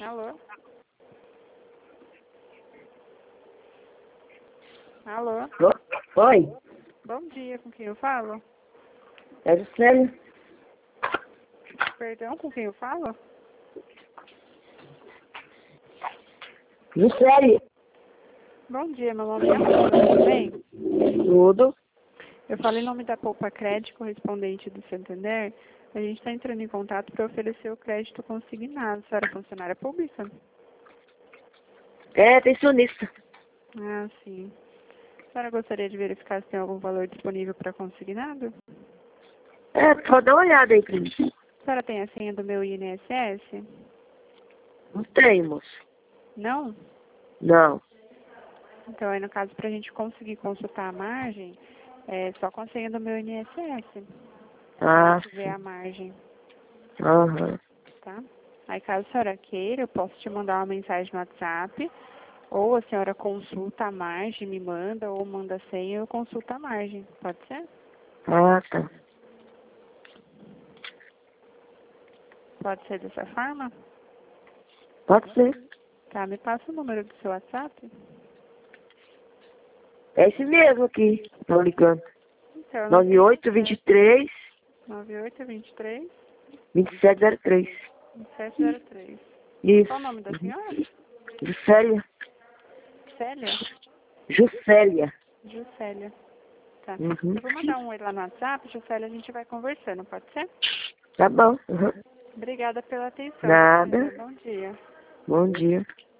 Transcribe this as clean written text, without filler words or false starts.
Alô? Alô? Oi, Bom dia, com quem eu falo? é Juscelia. Perdão, com quem eu falo? Juscelia. Bom dia, meu nome é Amanda, tudo bem? Tudo? Eu falo em nome da Poupa Crédito, correspondente do Santander. A gente está entrando em contato para oferecer o crédito consignado. A senhora é funcionária pública? É pensionista. Ah, sim. A senhora gostaria de verificar se tem algum valor disponível para consignado? Só dá uma olhada aí pra mim. A senhora tem a senha do meu INSS? Não tenho, moço. Não? Não. Então, aí no caso, para a gente conseguir consultar a margem, é só com a senha do meu INSS. Ah, Pra ver a margem, aham. tá? Aí, caso a senhora queira, eu posso te mandar uma mensagem no WhatsApp, ou a senhora consulta a margem, me manda, ou manda a senha e eu consulto a margem. Pode ser? Ah, tá. Pode ser dessa forma? Pode ser. Tá, me passa o número do seu WhatsApp. É esse mesmo aqui. Tô ligando. Então, 9823 9823 2703. 2703. Isso. Qual o nome da senhora? Juscelia. Célia? Juscelia. Juscelia. Tá. Uhum. Eu vou mandar um oi lá no WhatsApp, Juscelia, a gente vai conversando, pode ser? Tá bom. Uhum. Obrigada pela atenção. Nada. Bom dia. Bom dia.